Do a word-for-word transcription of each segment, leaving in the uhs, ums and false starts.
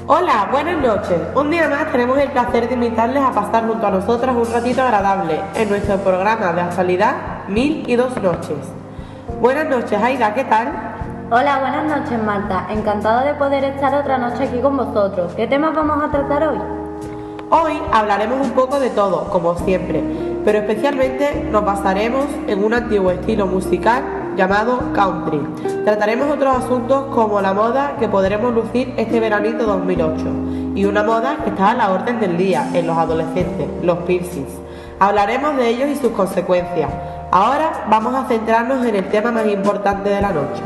Hola, buenas noches. Un día más tenemos el placer de invitarles a pasar junto a nosotras un ratito agradable en nuestro programa de actualidad Mil y Dos Noches. Buenas noches, Aida, ¿qué tal? Hola, buenas noches, Marta. Encantada de poder estar otra noche aquí con vosotros. ¿Qué temas vamos a tratar hoy? Hoy hablaremos un poco de todo, como siempre, pero especialmente nos basaremos en un antiguo estilo musical llamado country. Trataremos otros asuntos como la moda que podremos lucir este veranito dos mil ocho y una moda que está a la orden del día en los adolescentes, los piercings. Hablaremos de ellos y sus consecuencias. Ahora vamos a centrarnos en el tema más importante de la noche.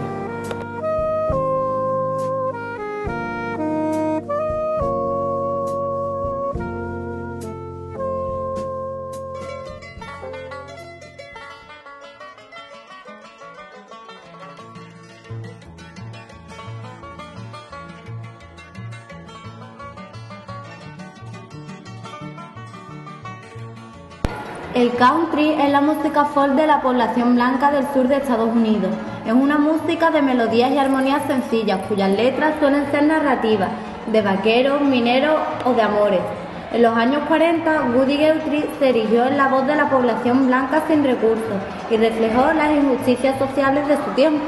El country es la música folk de la población blanca del sur de Estados Unidos. Es una música de melodías y armonías sencillas, cuyas letras suelen ser narrativas, de vaqueros, mineros o de amores. En los años cuarenta, Woody Guthrie se erigió en la voz de la población blanca sin recursos y reflejó las injusticias sociales de su tiempo.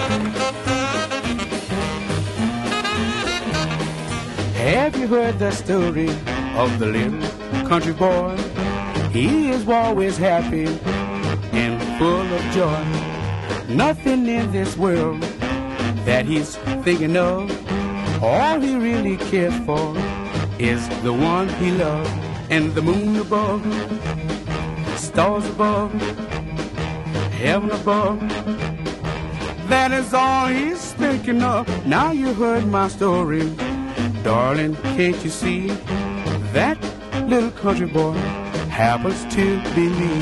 Have you heard the story of the little country boy? He is always happy and full of joy. Nothing in this world that he's thinking of. All he really cares for is the one he loves. And the moon above, stars above, heaven above. That is all he's thinking of. Now you heard my story, darling, can't you see? That little country boy happens to be me.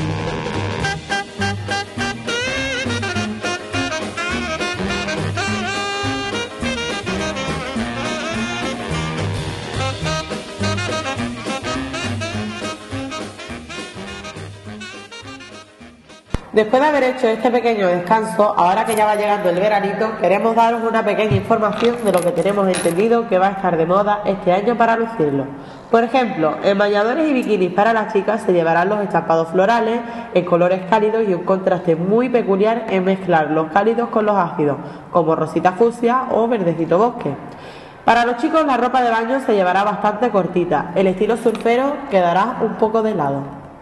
Después de haber hecho este pequeño descanso, ahora que ya va llegando el veranito, queremos daros una pequeña información de lo que tenemos entendido que va a estar de moda este año para lucirlo. Por ejemplo, en bañadores y bikinis para las chicas se llevarán los estampados florales en colores cálidos y un contraste muy peculiar en mezclar los cálidos con los ácidos, como rosita fucsia o verdecito bosque. Para los chicos la ropa de baño se llevará bastante cortita, el estilo surfero quedará un poco de lado.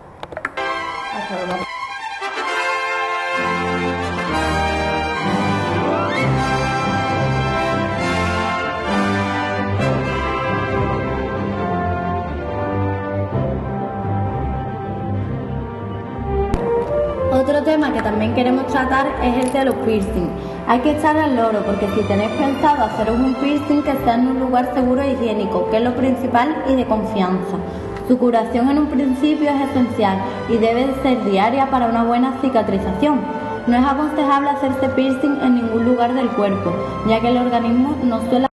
Otro tema que también queremos tratar es el de los piercing. Hay que estar al loro porque si tenéis pensado haceros un piercing, que sea en un lugar seguro e higiénico, que es lo principal, y de confianza. Su curación en un principio es esencial y debe ser diaria para una buena cicatrización. No es aconsejable hacerse piercing en ningún lugar del cuerpo, ya que el organismo no suele